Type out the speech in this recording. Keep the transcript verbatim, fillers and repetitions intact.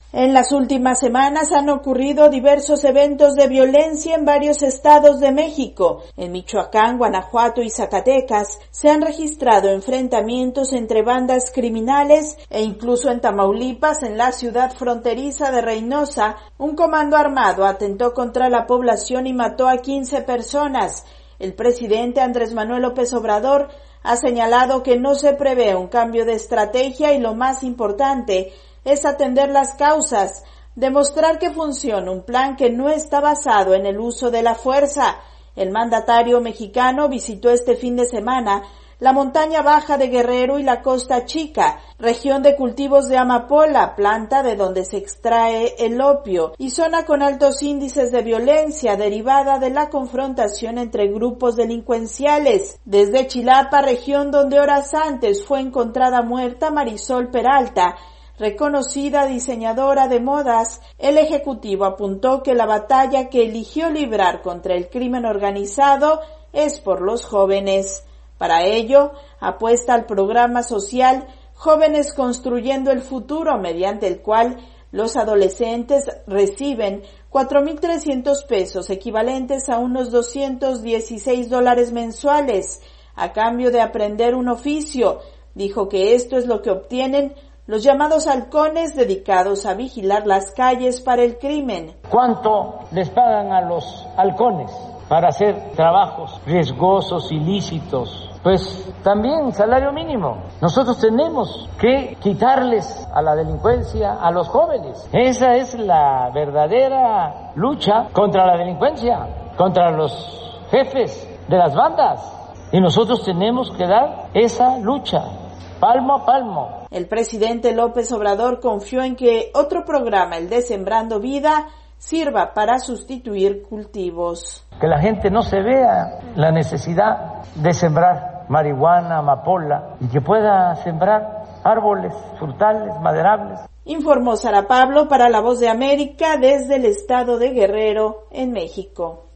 En las últimas semanas han ocurrido diversos eventos de violencia en varios estados de México. En Michoacán, Guanajuato y Zacatecas se han registrado enfrentamientos entre bandas criminales e incluso en Tamaulipas, en la ciudad fronteriza de Reynosa, un comando armado atentó contra la población y mató a quince personas. El presidente Andrés Manuel López Obrador ha señalado que no se prevé un cambio de estrategia y lo más importante es atender las causas, demostrar que funciona un plan que no está basado en el uso de la fuerza. El mandatario mexicano visitó este fin de semana la montaña baja de Guerrero y la Costa Chica, región de cultivos de amapola, planta de donde se extrae el opio, y zona con altos índices de violencia derivada de la confrontación entre grupos delincuenciales. Desde Chilapa, región donde horas antes fue encontrada muerta Marisol Peralta, reconocida diseñadora de modas, el Ejecutivo apuntó que la batalla que eligió librar contra el crimen organizado es por los jóvenes. Para ello, apuesta al programa social Jóvenes Construyendo el Futuro, mediante el cual los adolescentes reciben cuatro mil trescientos pesos, equivalentes a unos doscientos dieciséis dólares mensuales, a cambio de aprender un oficio. Dijo que esto es lo que obtienen los llamados halcones dedicados a vigilar las calles para el crimen. ¿Cuánto les pagan a los halcones para hacer trabajos riesgosos, ilícitos? Pues también salario mínimo. Nosotros tenemos que quitarles a la delincuencia a los jóvenes. Esa es la verdadera lucha contra la delincuencia, contra los jefes de las bandas. Y nosotros tenemos que dar esa lucha, palmo a palmo. El presidente López Obrador confió en que otro programa, el de Sembrando Vida, sirva para sustituir cultivos. Que la gente no se vea la necesidad de sembrar marihuana, amapola, y que pueda sembrar árboles frutales, maderables. Informó Sara Pablo para La Voz de América desde el estado de Guerrero, en México.